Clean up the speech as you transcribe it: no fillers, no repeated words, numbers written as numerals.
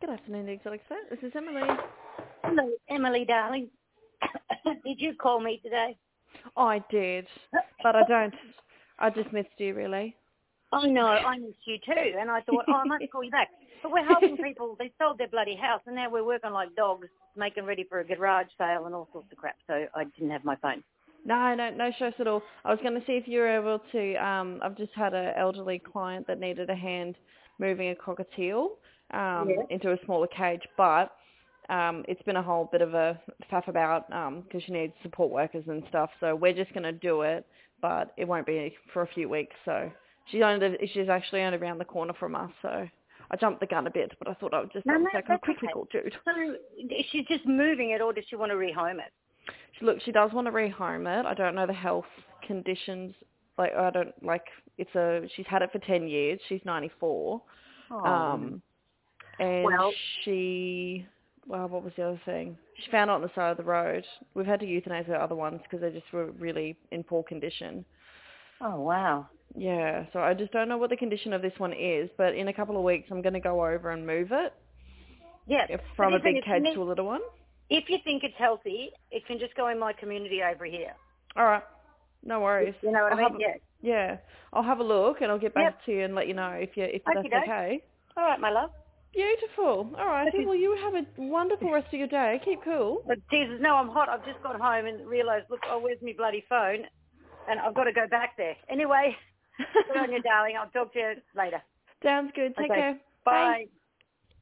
Good afternoon, Exotic Set. This is Emily. Hello, Emily, darling. Did you call me today? I did, but I just missed you, really. I know, I missed you too, and I thought, I must call you back. But we're helping people. They sold their bloody house, and now we're working like dogs, making ready for a garage sale and all sorts of crap, so I didn't have my phone. No stress at all. I was going to see if you were able to, I've just had an elderly client that needed a hand moving a cockatiel into a smaller cage, but it's been a whole bit of a faff about because she needs support workers and stuff, so we're just going to do it, but it won't be for a few weeks, so she's actually only around the corner from us, so I jumped the gun a bit, but I thought I would just quickly call Jude. So she's just moving it, or does she want to rehome it? Look, she does want to rehome it. I don't know the health conditions. She's had it for 10 years. She's 94. Oh. What was the other thing? She found it on the side of the road. We've had to euthanize her other ones because they just were really in poor condition. Oh, wow. Yeah, so I just don't know what the condition of this one is, but in a couple of weeks I'm going to go over and move it. Yeah. From a big cage to a little one. If you think it's healthy, it can just go in my community over here. All right. No worries. You know what I mean? Yeah. I'll have a look and I'll get back to you and let you know if that's okay. All right, my love. Beautiful. All right. Well, you have a wonderful rest of your day. Keep cool. But Jesus, no, I'm hot. I've just got home and realised, look, where's my bloody phone? And I've got to go back there. Anyway, good on you, darling. I'll talk to you later. Sounds good. Take care. Bye.